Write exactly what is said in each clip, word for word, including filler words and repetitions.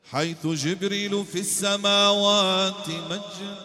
حيث جبريل في السماوات مجد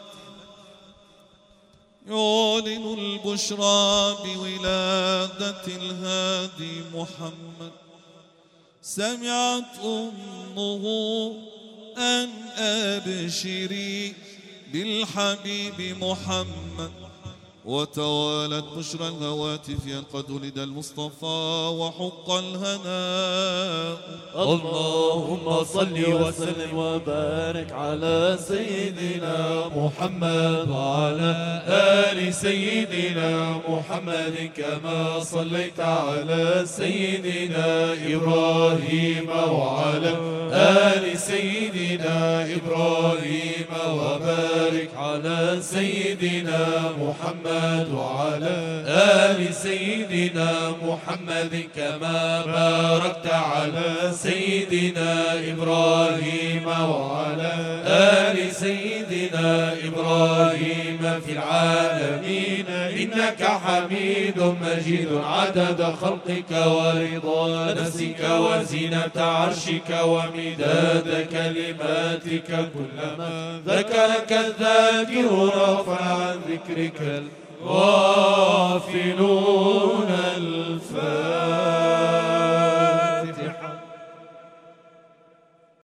يعلن البشرى بولادة الهادي محمد. سمعت أمه أن أبشري بالحبيب محمد، وتوالت بشرى الهواتف أن قد ولد المصطفى وحق الهناء. اللهم صل وسلم وبارك على سيدنا محمد وعلى آل سيدنا محمد، كما صليت على سيدنا إبراهيم وعلى آل سيدنا إبراهيم، وبارك على سيدنا محمد وعلى آل سيدنا محمد، كما باركت على سيدنا إبراهيم وعلى آل سيدنا إبراهيم في العالمين إنك حميد مجيد. عدد خلقك ورضا نفسك وزينة عرشك ومداد كلماتك، كلما ذكرك الذاكرون رفع عن ذكرك الغافلون.